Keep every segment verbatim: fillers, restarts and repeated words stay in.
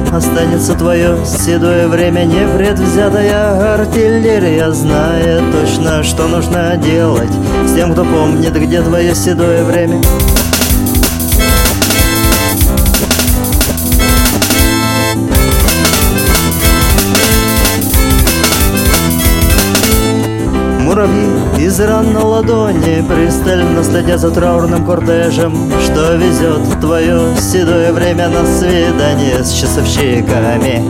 останется твое седое время. Непредвзятая артиллерия знает точно, что нужно делать с тем, кто помнит, где твое седое время. Муравьи из ран на ладони пристально следят за траурным кортежем, что везет твое седое время на свидание с часовщиками.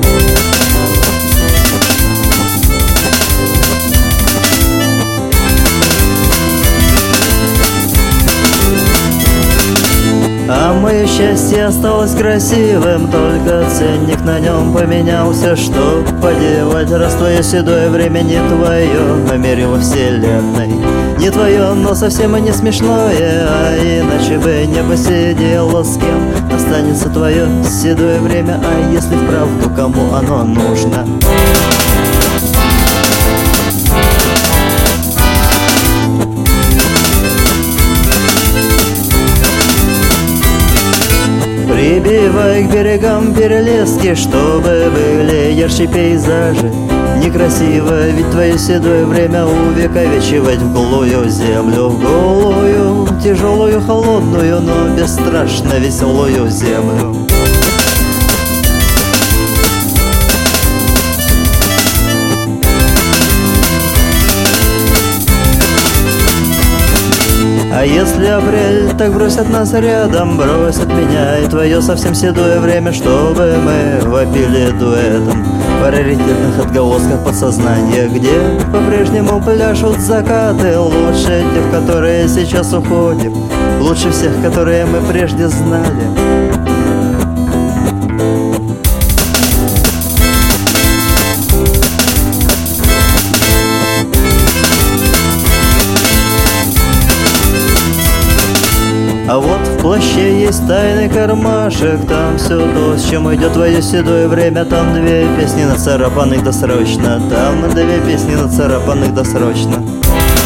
А мое счастье осталось красивым, только ценник на нем поменялся. Что поделать, раз твое седое время не твое, а мерило вселенной не твое, но совсем и не смешное. А иначе бы не посидело с кем. Останется твое седое время, а если вправду кому оно нужно? Прибивай к берегам перелески, чтобы были ярче пейзажи. Некрасиво ведь твое седое время увековечивать в голую землю, в голую, тяжелую, холодную, но бесстрашно веселую землю. А если апрель, так бросят нас рядом, бросят меня и твое совсем седое время, чтобы мы вопили дуэтом в раритетных отголосках подсознания, где по-прежнему пляшут закаты. Лучше тех, которые сейчас уходим, лучше всех, которые мы прежде знали. А вот в плаще есть тайный кармашек, там все то, с чем идет твое седое время. Там две песни нацарапанных досрочно, там две песни нацарапанных досрочно.